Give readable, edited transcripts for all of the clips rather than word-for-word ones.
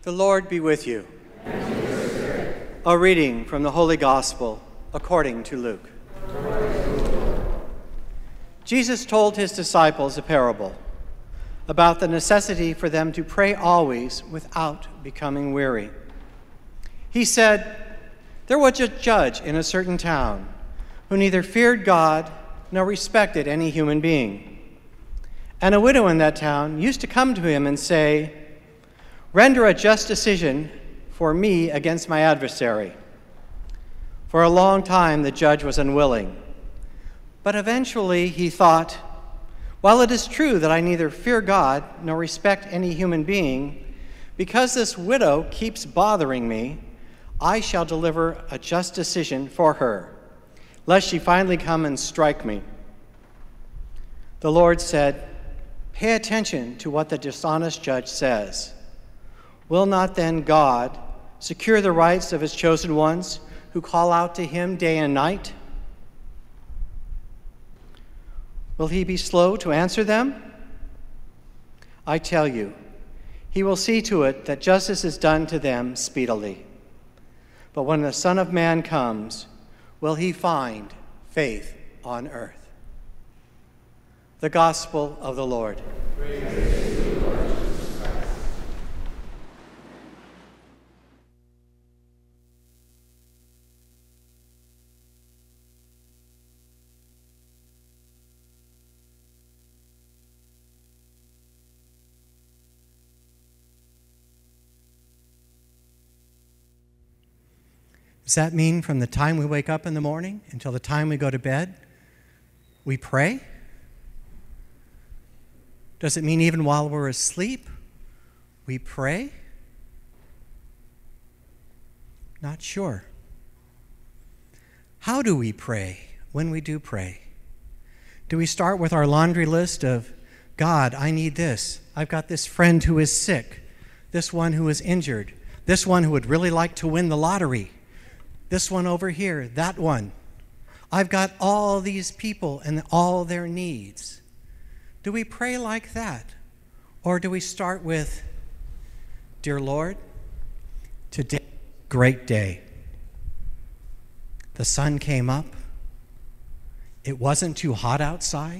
The Lord be with you. A reading from the Holy Gospel according to Luke. Jesus told his disciples a parable about the necessity for them to pray always without becoming weary. He said, "There was a judge in a certain town who neither feared God nor respected any human being. And a widow in that town used to come to him and say, 'Render a just decision for me against my adversary.' For a long time the judge was unwilling. But eventually he thought, 'While it is true that I neither fear God nor respect any human being, because this widow keeps bothering me, I shall deliver a just decision for her, lest she finally come and strike me.' The Lord said, 'Pay attention to what the dishonest judge says. Will not then God secure the rights of his chosen ones who call out to him day and night? Will he be slow to answer them? I tell you, he will see to it that justice is done to them speedily. But when the Son of Man comes, will he find faith on earth?'" The Gospel of the Lord. Praise to you, Lord Jesus Christ. Does that mean from the time we wake up in the morning until the time we go to bed, we pray? Does it mean even while we're asleep, we pray? Not sure. How do we pray when we do pray? Do we start with our laundry list of, "God, I need this. I've got this friend who is sick, this one who is injured, this one who would really like to win the lottery, this one over here, that one. I've got all these people and all their needs." Do we pray like that? Or do we start with, "Dear Lord, today, great day. The sun came up. It wasn't too hot outside.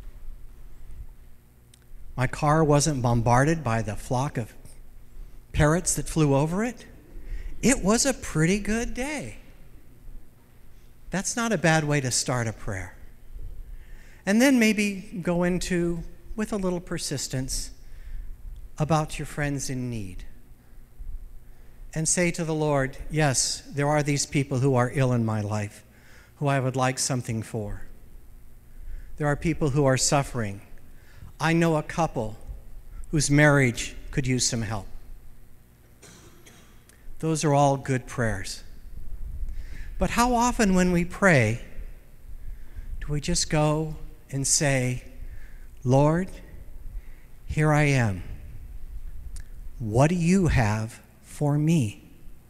My car wasn't bombarded by the flock of parrots that flew over it. It was a pretty good day." That's not a bad way to start a prayer. And then maybe go into, with a little persistence, about your friends in need. And say to the Lord, "Yes, there are these people who are ill in my life, who I would like something for. There are people who are suffering. I know a couple whose marriage could use some help." Those are all good prayers. But how often when we pray, do we just go and say, "Lord, here I am. What do you have for me?"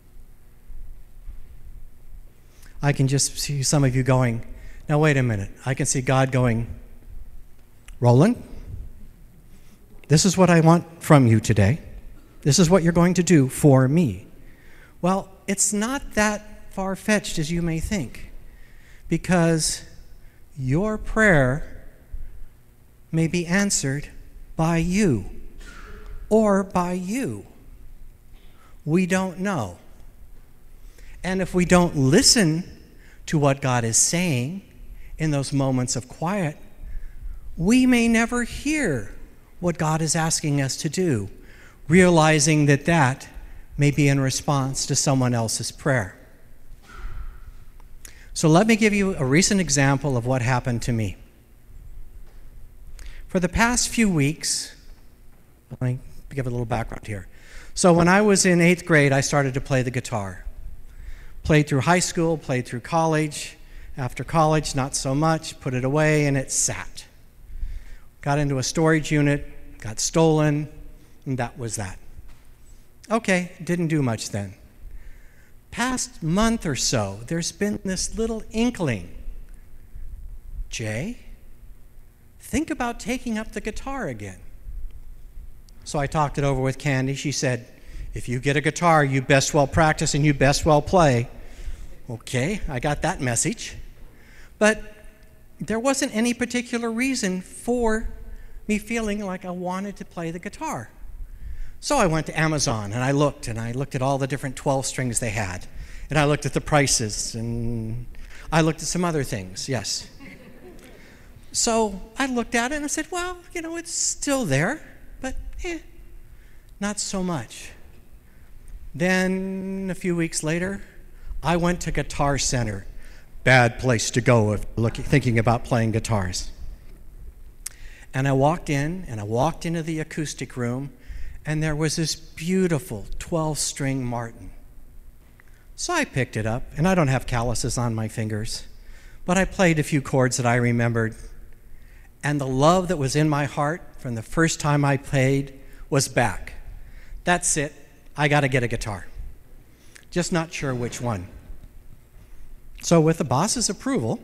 I can just see some of you going, "Now wait a minute." I can see God going, "Roland, this is what I want from you today. This is what you're going to do for me." Well, it's not that far-fetched as you may think, because your prayer may be answered by you or by you. We don't know. And if we don't listen to what God is saying in those moments of quiet, we may never hear what God is asking us to do, realizing that that may be in response to someone else's prayer. So let me give you a recent example of what happened to me. For the past few weeks, let me give a little background here. So when I was in 8th grade, I started to play the guitar. Played through high school, played through college. After college, not so much, put it away, and it sat. Got into a storage unit, got stolen, and that was that. Okay, didn't do much then. Past month or so, there's been this little inkling. Jay, think about taking up the guitar again. So I talked it over with Candy. She said, If you get a guitar, you best well practice and you best well play. Okay, I got that message. But there wasn't any particular reason for me feeling like I wanted to play the guitar. So I went to Amazon and I looked at all the different 12 strings they had. And I looked at the prices and I looked at some other things, yes. So I looked at it and I said, well, it's still there, but not so much. Then a few weeks later, I went to Guitar Center. Bad place to go if thinking about playing guitars. And I walked into the acoustic room, and there was this beautiful 12-string Martin. So I picked it up, and I don't have calluses on my fingers, but I played a few chords that I remembered, and the love that was in my heart from the first time I played was back. That's it. I got to get a guitar. Just not sure which one. So with the boss's approval,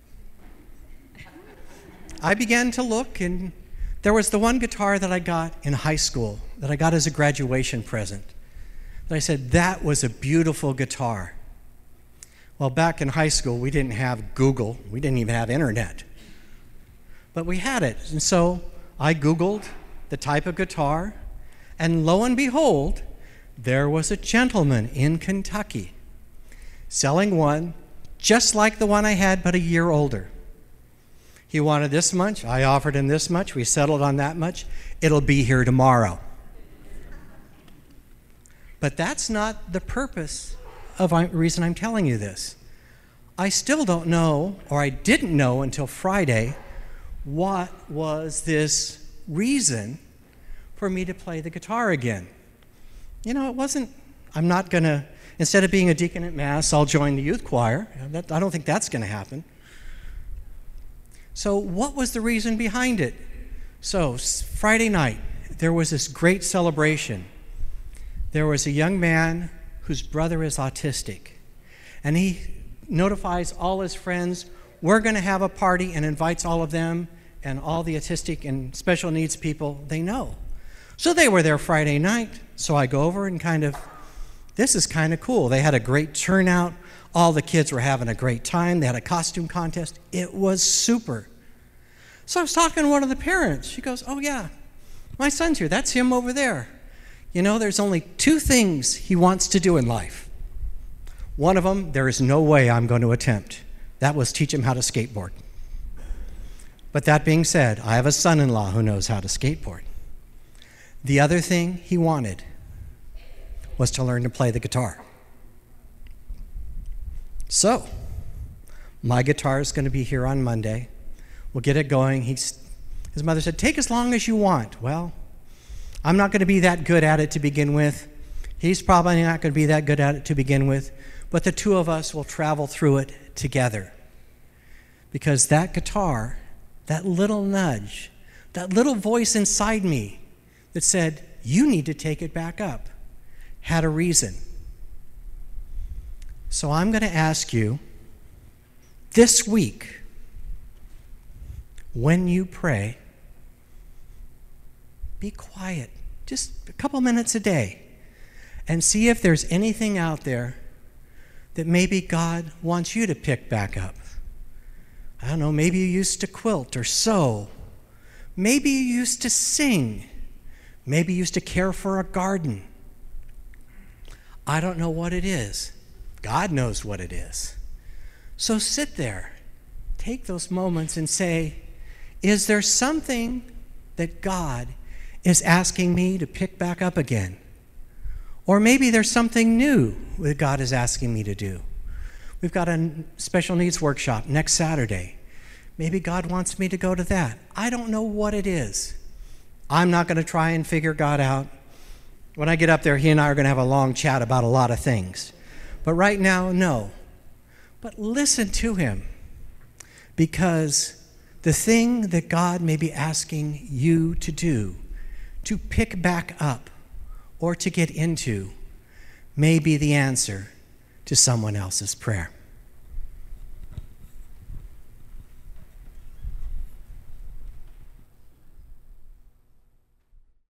I began to look, and there was the one guitar that I got in high school, that I got as a graduation present. And I said, that was a beautiful guitar. Well, back in high school, we didn't have Google. We didn't even have internet. But we had it. And so I Googled the type of guitar, and lo and behold, there was a gentleman in Kentucky selling one just like the one I had, but a year older. He wanted this much. I offered him this much. We settled on that much. It'll be here tomorrow. But that's not the purpose of the reason I'm telling you this. I still don't know, or I didn't know until Friday, what was this reason for me to play the guitar again. It wasn't, I'm not going to, instead of being a deacon at Mass, I'll join the youth choir. I don't think that's going to happen. So what was the reason behind it? So Friday night, there was this great celebration. There was a young man whose brother is autistic, and he notifies all his friends, we're going to have a party, and invites all of them and all the autistic and special needs people they know. So they were there Friday night, so I go over and this is kind of cool. They had a great turnout. All the kids were having a great time. They had a costume contest. It was super. So I was talking to one of the parents. She goes, oh yeah, my son's here. That's him over there. There's only 2 things he wants to do in life. One of them, there is no way I'm going to attempt. That was teach him how to skateboard. But that being said, I have a son-in-law who knows how to skateboard. The other thing he wanted was to learn to play the guitar. So, my guitar is going to be here on Monday. We'll get it going. His mother said, take as long as you want. Well, I'm not going to be that good at it to begin with. He's probably not going to be that good at it to begin with. But the 2 of us will travel through it together. Because that guitar, that little nudge, that little voice inside me that said, you need to take it back up, had a reason. So I'm going to ask you this week, when you pray, be quiet, just a couple minutes a day, and see if there's anything out there that maybe God wants you to pick back up. I don't know, maybe you used to quilt or sew. Maybe you used to sing. Maybe you used to care for a garden. I don't know what it is. God knows what it is. So sit there, take those moments and say, is there something that God is asking me to pick back up again? Or maybe there's something new that God is asking me to do. We've got a special needs workshop next Saturday. Maybe God wants me to go to that. I don't know what it is. I'm not going to try and figure God out. When I get up there, he and I are going to have a long chat about a lot of things. But right now, no. But listen to him, because the thing that God may be asking you to do, to pick back up or to get into, may be the answer to someone else's prayer.